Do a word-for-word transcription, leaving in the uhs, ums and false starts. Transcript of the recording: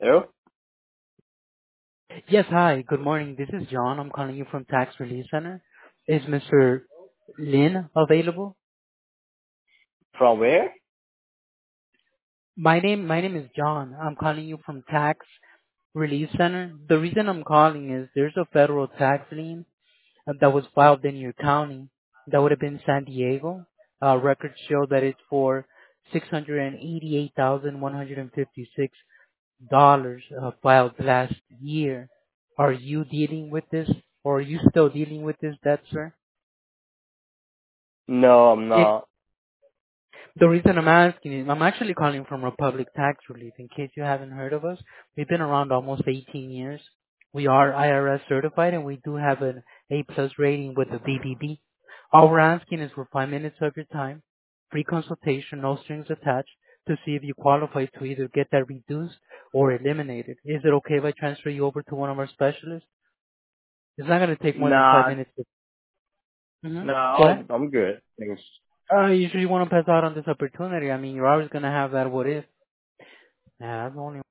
Hello? Yes, hi. Good morning. This is John. I'm calling you from Tax Relief Center. Is Mister Lin available? From where? My name my name is John. I'm calling you from Tax Relief Center. The reason I'm calling is there's a federal tax lien uh, that was filed in your county. That would have been San Diego. Uh, records show that it's for six hundred eighty-eight thousand one hundred fifty-six dollars uh, filed last year. Are you dealing with this, or are you still dealing with this debt, sir? No, I'm It, not. the reason I'm asking is I'm actually calling from Republic Tax Relief. In case you haven't heard of us, we've been around almost eighteen years. We are I R S certified, and we do have an A plus rating with the B B B. All we're asking is for five minutes of your time, free consultation, no strings attached, to see if you qualify to either get that reduced or eliminated. Is it okay if I transfer you over to one of our specialists? It's not going to take more than five Nah, minutes. Mm-hmm. Go nah, ahead. I'm, I'm good. Thanks. Uh, you sure you want to pass out on this opportunity? I mean, you're always going to have that what if. Yeah, that's the only